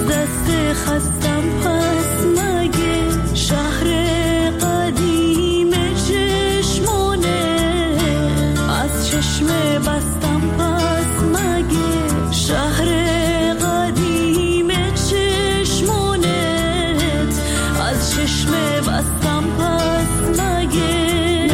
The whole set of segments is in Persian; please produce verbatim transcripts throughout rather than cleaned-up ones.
از دست خستم پس مگه شهر قدیم چشمونه، از چشم بستم پس مگه شهر قدیم چشمونت، از چشم بستم پس مگه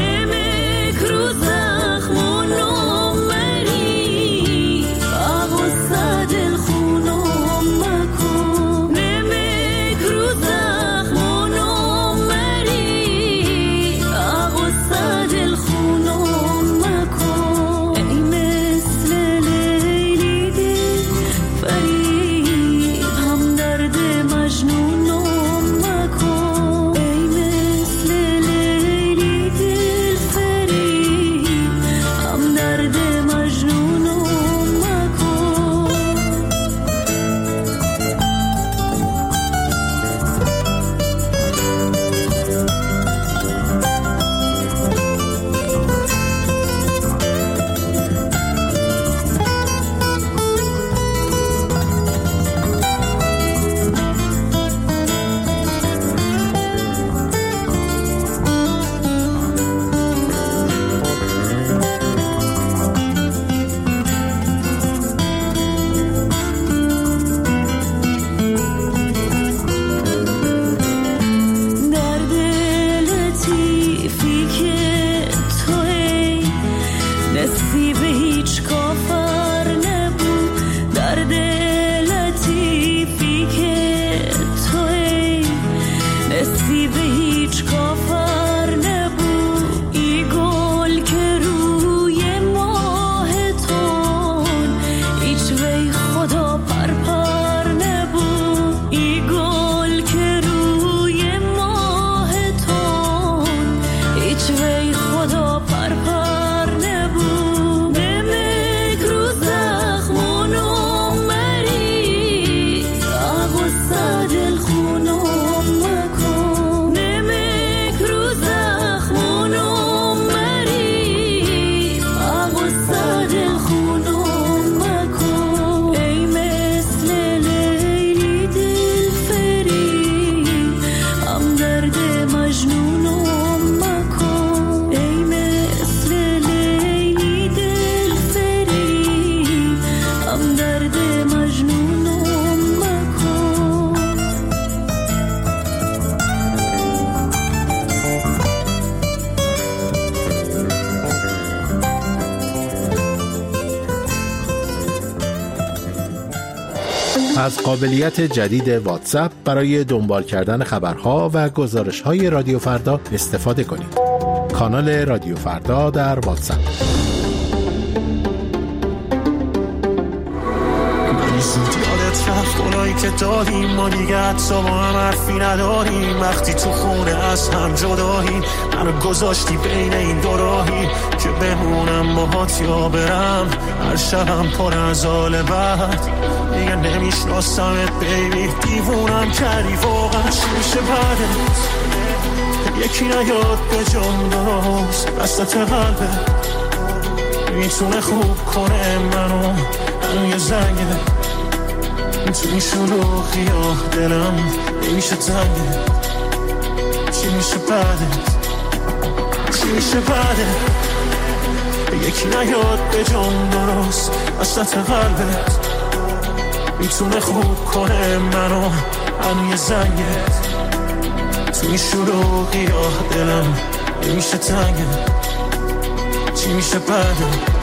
از قابلیت جدید واتساپ برای دنبال کردن خبرها و گزارش‌های رادیو فردا استفاده کنید. کانال رادیو فردا در واتساپ. اونایی که داریم ما دیگه حتی با هم حرفی نداریم، وقتی تو خونه از هم جداییم، منو گذاشتی بین این دو راهی که بمونم باهات یا برم، هر شبم پر از حال بد، دیگه نمیشناسمت بیبی، دیوونم کردی واقعا، چی میشه بعدت؟ یکی نیاد به جان درست وسط قلبت، میتونه خوب کنه منو، منو یه زنگه تو این شلوغی ها دلم نمیشه تنگه، چی میشه بعدت؟ چی میشه بعدت؟ یکی نیاد به جان درست وسط قلبت، میتونه خوب کنه منو، منو یه زنگت تو این شلوغی ها دلم نمیشه تنگه، چی میشه بعدت؟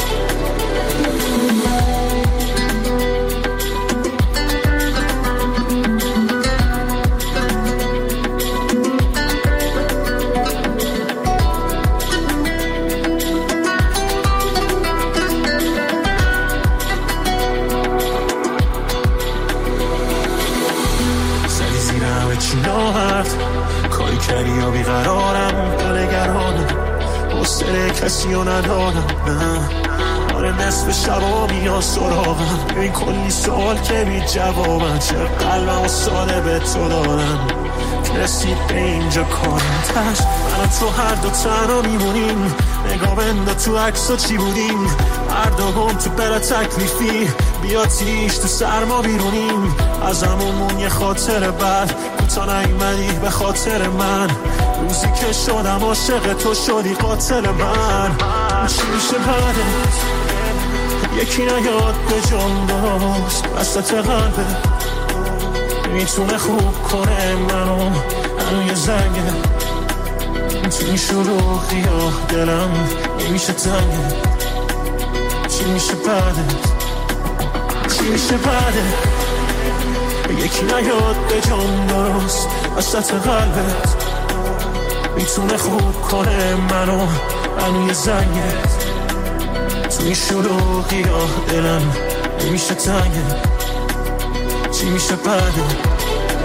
کاری کردی یا بیقرارم دلگرانم، حوصله کسی رو ندارم، نه آره نصف شبا میان سراغم، این کلی سوال که بی جوابم، چه قلبم و ساده به تو دارم که رسید به اینجا کارم تش، من تو هر دو تنها میمونیم، نگاه بنده تو عکسا چی بودیم، هر دو گم تو بلا تکلیفی، بیا تیش تو سرما بیرونیم، از همون یه خاطر بعد کوتا نیومدی به خاطر من، روزی که شدم عاشق تو شدی قاتل من. چی میشه بعدت یکی نیاد به جان باز وسط قلبه، میتونه خوب کنه منو هنو یه زنگه، تو این شروعی ها دلم نمیشه تنگه. چی میشه بعدت چی میشه بعدت یکی نیاد به جان درست وسط قلبت، میتونه خوب کنه منو هنو یه زنگه، تو این شروعی ها دلم نمیشه تنگه. چی میشه بعدت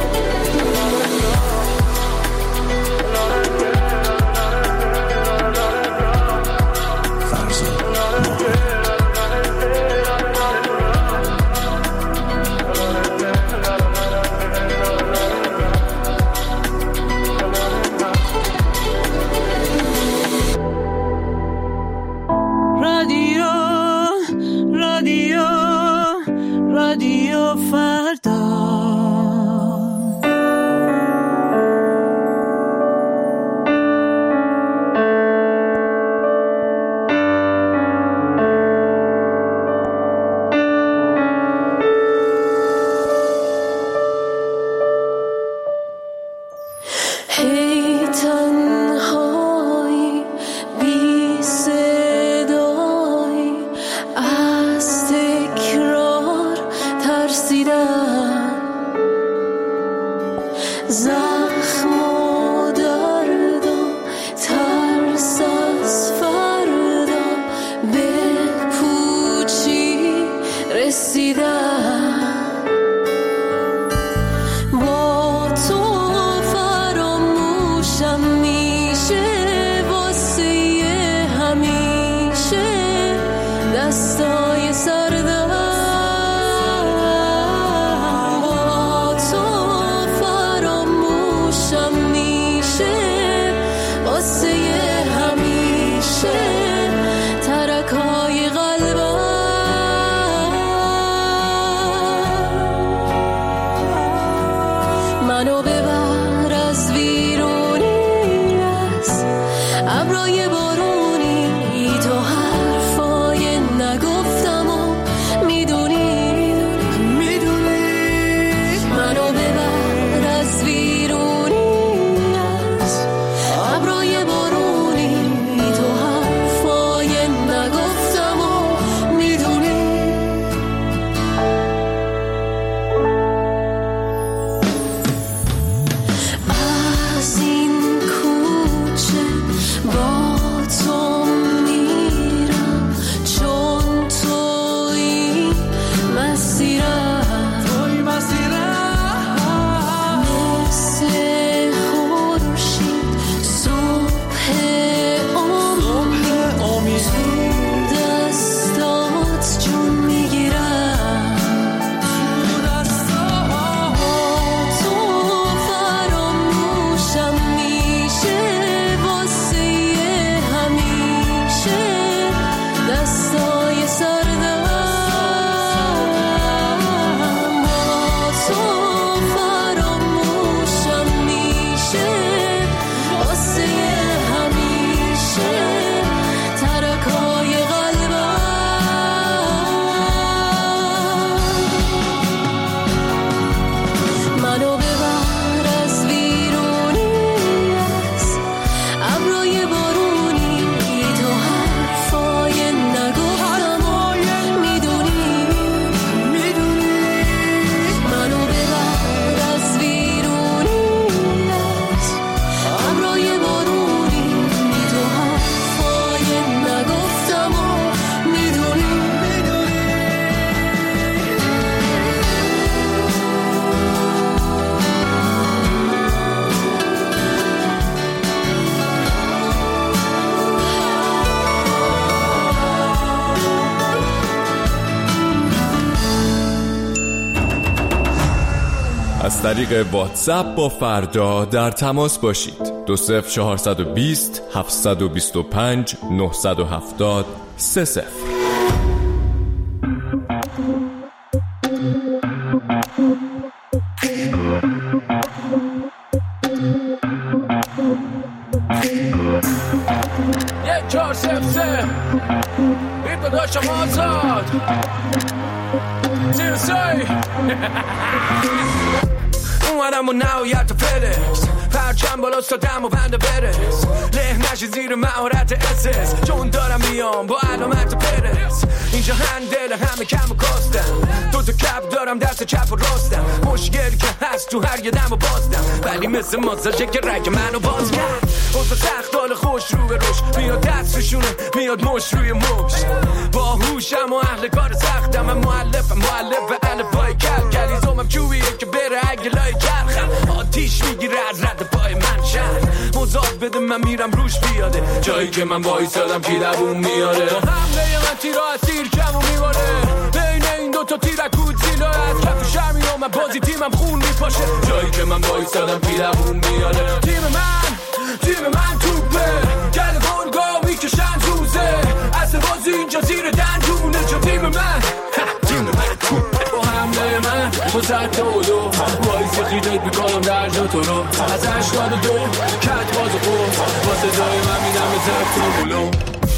از طریق واتساپ با فردا در تماس باشید. دو صفر چهارصد و بیست هفتصد و بیست و پنج نهصد و هفتاد سه صفر. یک چهار سف سه بید بداشم آزاد زیر سای اومدم و نهایت فرس پرچم بالا ستم و بنده برس له نشی زیر مهارت اسس چون دارم میام با علامت پرس اینجا هندل همه کم و کاستم دو تا کپ دارم دست چپ و راستم مشکل که هست تو هر یه دم و بازدم ولی مثل ماساژه که رگ منو باز کرد اوزا سخت حال خوش رو به روش میاد دستشونه میاد مش روی مش با هوشم و اهل کار سختم من مؤلفم مؤلف الفبای کل کلیزومم چوبیه که بره اگه لای چرخم آتیش میگیره از رد پای من شهر مزاد بده من میرم روش بیاده جایی که من وایسادم کی دووم میاره حمله من تیرا از تیر کم و میباره بین این دوتا تیرکود زیلا از کف شمی و من بازی تیمم خون میپاشه جایی که من وایسادم کی دووم میاره تیم من تیم من توپه گل گرگا میکشن توزه اصل بازی اینجا زیر دندونه چون تیم من تیم من توپه با حمله من با زد دو دو وایسی خیدت میکنم در جا تو رو از هشتاد و دو کت باز و خود با صدای من میدم به زد تو بلو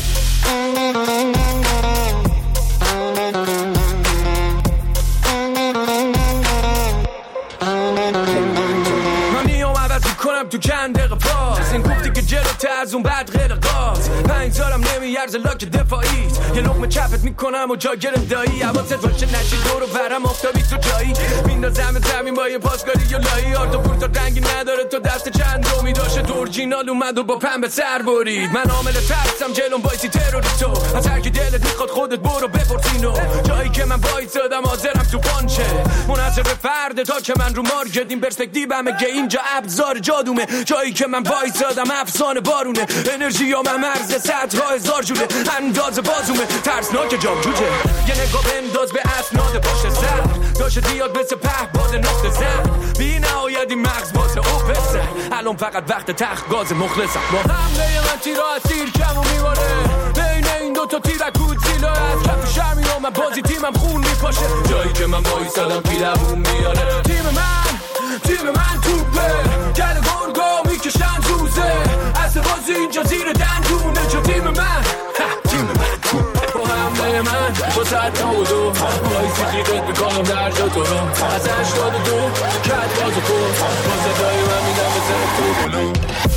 کنم تو چند دقیقه پاس این گفتی که جلوت از اون بعد غیر قاس پنج سالم نمیارزه لاک دفاعیت یه لقمه چپت میکنم و جا گرم دایی حواست باشه نشی دورو برم آفتابی تو جایی میندازم زمین با یه پاسکاری یا لایی آرد و پورتا رنگی نداره تو دست چند دومی داشته تو اورجینال اومد و با پنبه سر برید من عامل ترسم جلوم بایسی تروریستو از هر کی دلت میخواد خودت برو بپرسینو جایی که من وایسادم حاضرم تو پانچه منحصر به فرد تا که من رو مارکت این پرسپکتیومه که اینجا ابزار جادومه جایی که من وایسادم افسانه بارونه انرژی یا من مرز صدها هزار جوله انداز بازومه ترسناک جام جوجه یه نگاه بنداز به اسناد باشه سر داشت دیاد مثل پهباد نقطه زن بی نهایت این مغز باز او پسر الان فقط وقت تخت گاز مخلصم با حمله من تیرا از تیر کم و میباره بین این دوتا تیرکود زیلا از کف شمی و من بازی تیمم خون میپاشه جایی که من وایسادم کی دووم میاره تیم من تیم من توپه گل گرگا میکشن توزه اصل بازی اینجا زیر دندونه چون تیم من تیم من توپه با حمله من با صد و دو وایسی خیدت میکنم در جا تو رو از هشتاد و دو کت باز و خود با صدای من میدم به زد تو بلو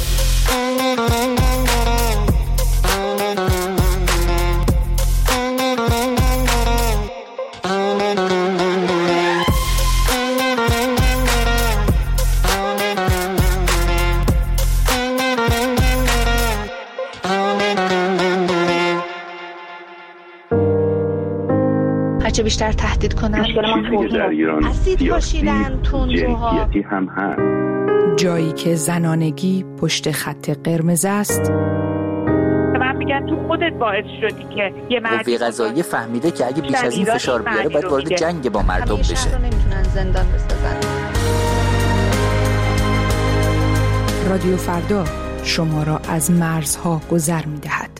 چه بیشتر تهدید کنن در ایران اسید پاشیدن تندروها هم هست جایی که زنانگی پشت خط قرمز است. من میگم تو خودت باعث شدی که یه مردی قوه قضاییه فهمیده که اگه بیش از این فشار بیاره باید وارد جنگ با مردم بشه. همیشه نمیتونن زندان بسازن. رادیو فردا شما را از مرزها گذر میدهد.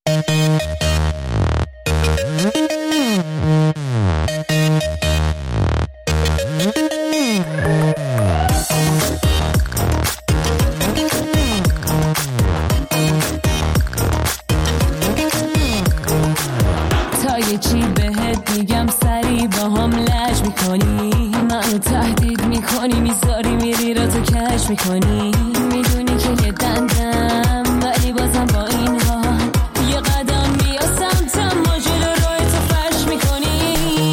چی بهت میگم سری با هم لج میکنی منو تهدید میکنی میذاری میری را تو کش میکنی میدونی که یه دندم ولی بازم با این ها یه قدم بیا سمتم ما جلو روی تو فرش میکنی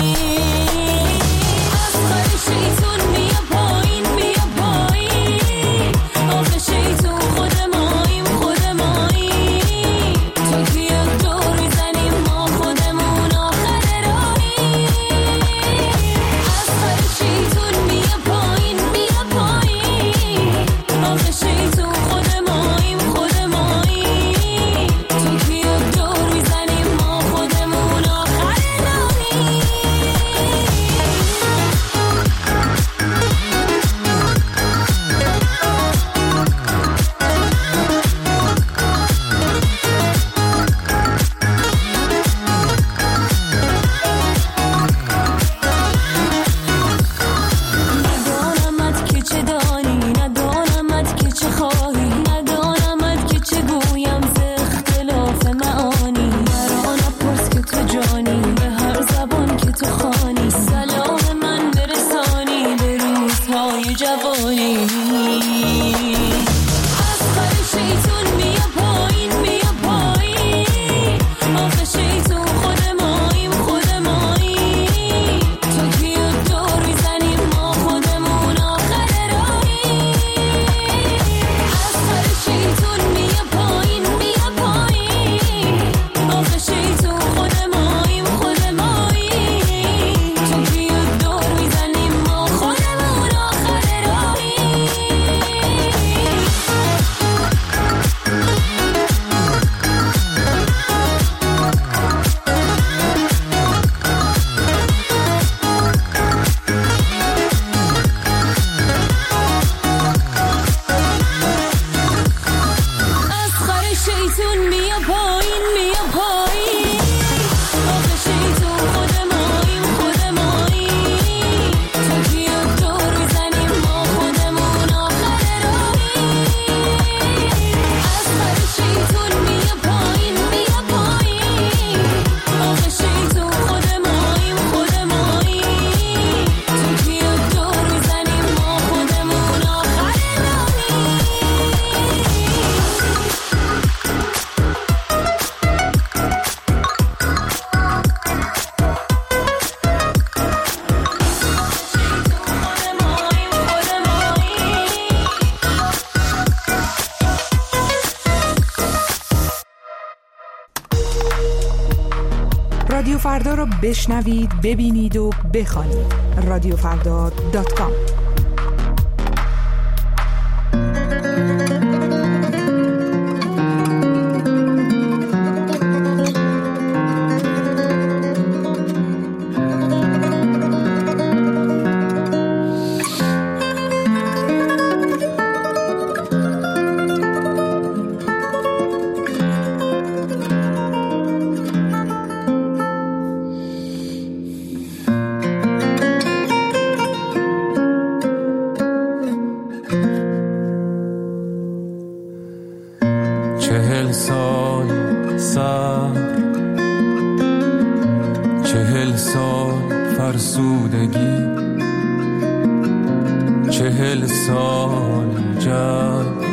از خواهی شیطون بیا پایین بیا پایین آخه شیطون خود ماییم خود ماییم تو که یک دور میزنیم ما خودمون شیطون خود ماییم فردا را بشنوید، ببینید و بخوانید. رادیو فردا دات کام. چهل سال سر، چهل سال فرسودگی، چهل سال جنگ،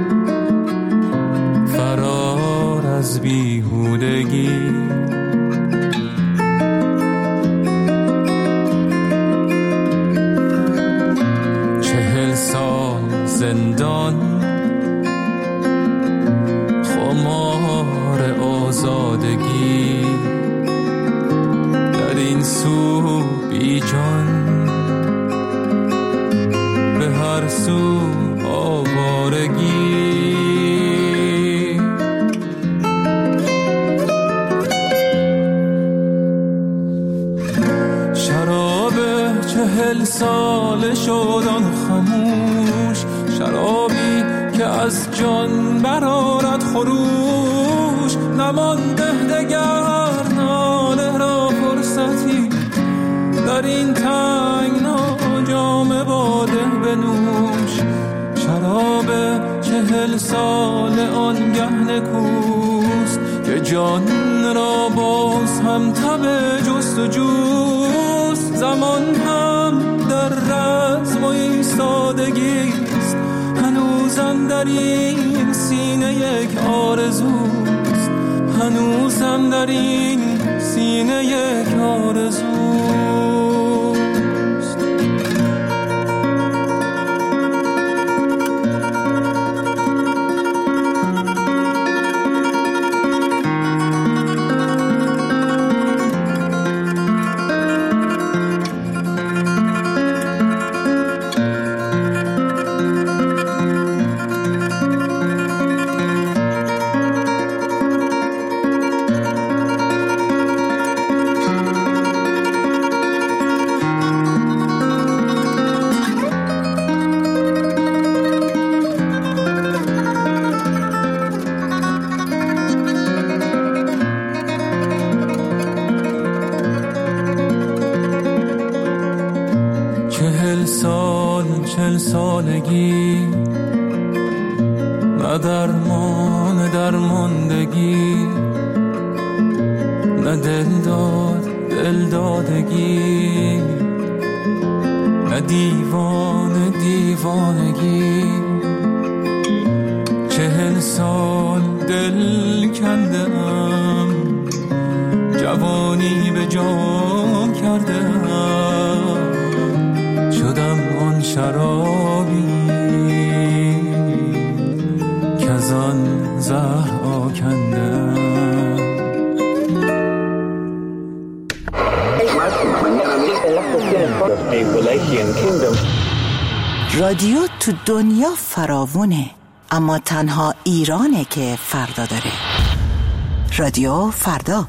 فرار از بیهودگی، چهل سال زندان، خمار آزادگی، در این سو بی جان، به هر سو آوارگی. شراب چهل سال شدن خموش، شرابی که از جان برآرد خروش، نمانده دگر ناله را فرصتی، در این تنگنا جام باده بنوش. شراب چهل سال آنگه نکوست که جان را باز هم تب جست و جوست. زمان هم در رزم و ایستادگیست، هنوزم در این سینه یک آرزوست، هنوزم در این سینه یک آرزوست. چهل سال چهل سالگی، نه درمان درماندگی، نه دل داد دل دادگی، نه دیوان دیوانگی. چهل سال دل کندم، جوانی به جام کردم، شدم آن شرابی که از آن زهر آکندم. رادیو تو دنیا فراوونه، اما تنها ایرانه که فردا داره. رادیو فردا.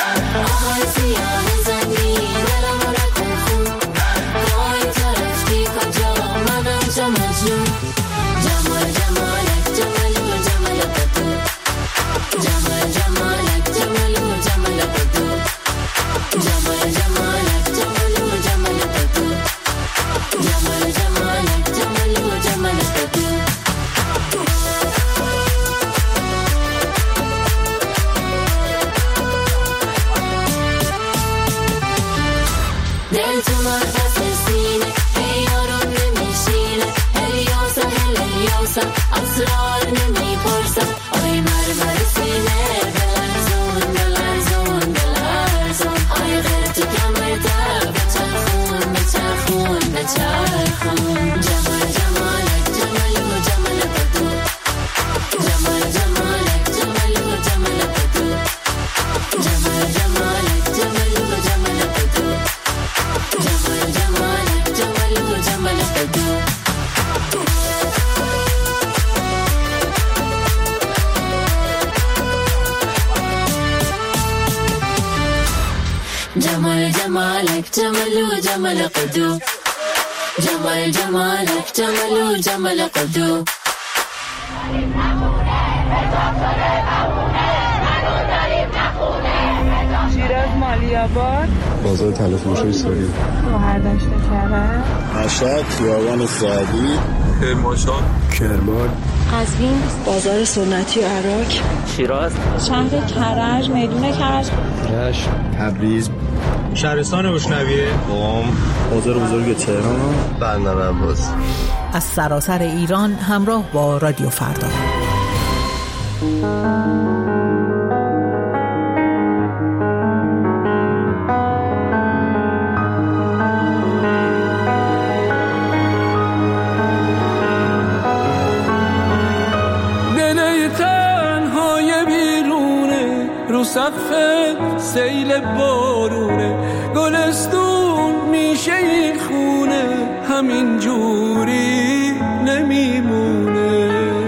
آهای سیاه زنگی دلم رو نکن خون، وای تو رفتی جمال جمالك جمال و جمال قدو جمال جمالك جمال و جمال قدو شیراز مالیاباد بازار تلفروشی ساری شهرداشت کرد مشهد خیابان سعدی کرمانشاه کرمان قزوین بازار سنتی و عراق شیراز شهر کرج میدون کرج رشت تبریز شهرستان بوشنویه قم بازار بزرگ تهران بندر عباس از سراسر ایران همراه با رادیو فردا. صفحه سیل بارونه گلستون میشه این خونه همین جوری نمیمونه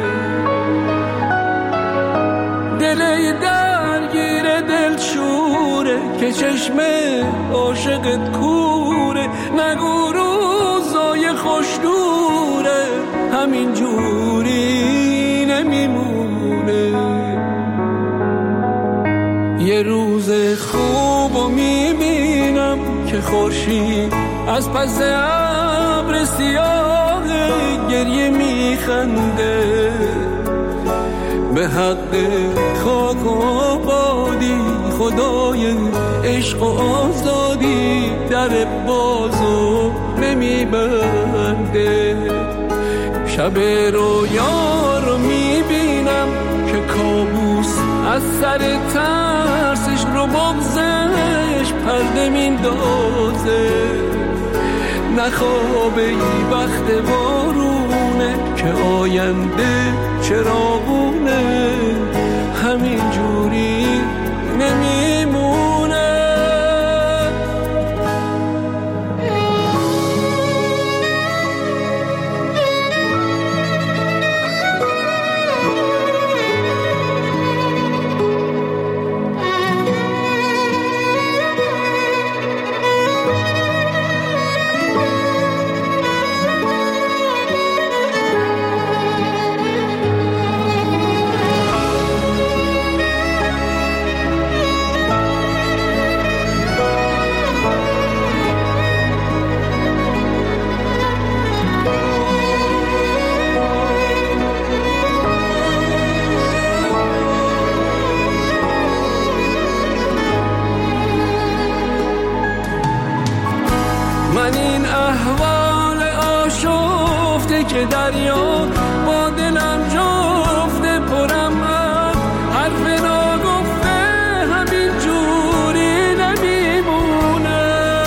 دلی درگیر دل شوره که چشم عاشقت کوره نگو روزای خوش دوره همین جوری نمیمونه یه روز خوبو میبینم که خورشید از پس ابر سیاه گریه میخنده به حق خاک و آبادی خدای عشق و آزادی در بازو نمیبنده شب رویا رو میبینم که کابوس از سر ترسش رو بغزش پرده میندازه نخوابه ای وقت بارونه که آینده چراغونه همین جوری نمیمونه که دریا با دلم جفته پرم از حرف ناگفته همین جوری نمیمونه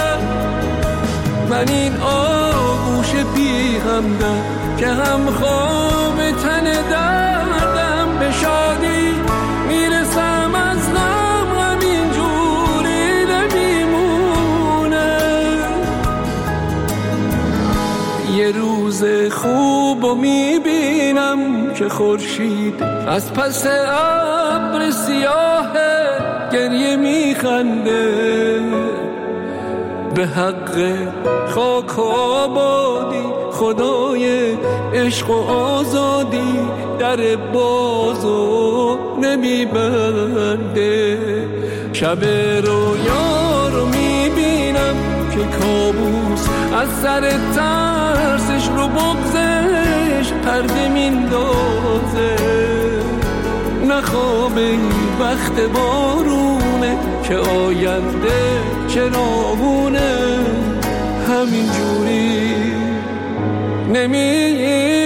من این آغوش بیغمدم که هم خواب تن دردم به شادی میرسم از غم همین جوری نمیمونه یه روز خوبو میبینم که خورشید از پس ابر سیاه گریه میخنده به حق خاک و آبادی خدای عشق و آزادی در بازو نمیبنده شب رویا رو میبینم که کابوس از سر ترسش رو بغزش پرده میندازه نخوابه ای وقت بارونه که آینده چراغونه همین جوری نمی